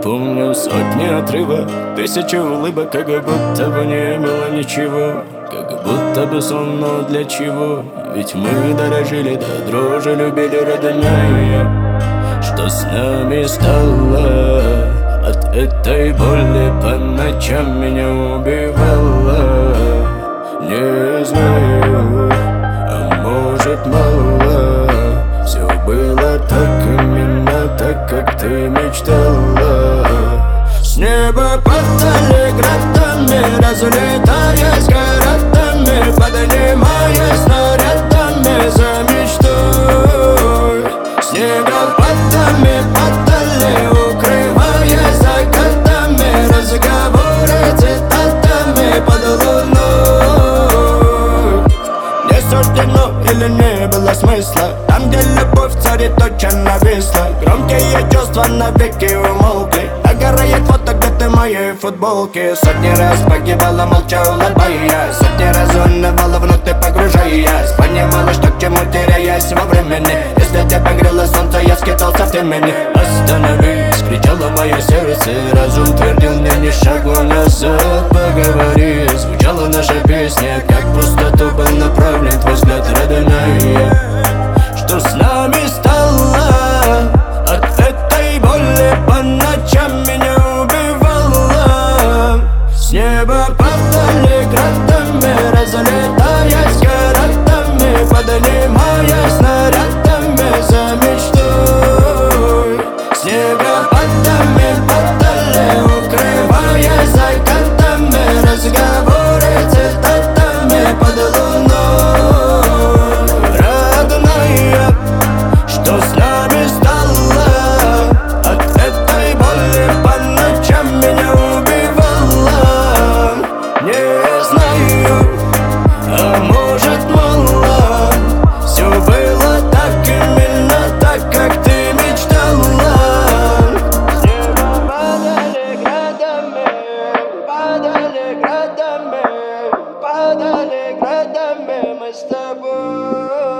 помню сотни отрывок, тысячи улыбок, как будто бы не было ничего. Как будто бы сон, но для чего? Ведь мы дорожили до дрожи, любили родные. Что с нами стало? От этой боли по ночам меня убивала. Не знаю, а может мало. Все было так, именно так, как ты мечтала. С неба падали градами, разлетаясь городами, поднимаясь снарядами за мечтой. Снегопадами падали, укрываясь закатами, разговоры цитатами под луной. Не суждено или не было смысла, там, где любовь царит, точно нависла. Громкие чувства навеки умолкли. Догорает фото, где ты в моей футболке. Сотни раз погибала, молча улыбаясь. Сотни раз унывала, внутрь погружаясь. Понимала, что к чему теряясь во времени. Если тебя грело солнце, я скитался в темени. Остановись, кричало мое сердце. Разум твердил мне ни шагу назад. Поговори, звучала наша песня. Как в пустоту был направлен твой взгляд, родная. Что с нами стало? От этой боли по ночам меня убивала. С неба падали градами, разлетаясь городами, поднимаясь снарядами за мечтой. С снегопадами падали, укрываясь закатами, разговоры цитатами под луной. Родная, что с нами стало? От этой боли по ночам меня убивала. Не знаю, а может мало. Все было так, именно так, как ты мечтала. С неба падали градами, падали градами, падали градами мы с тобой.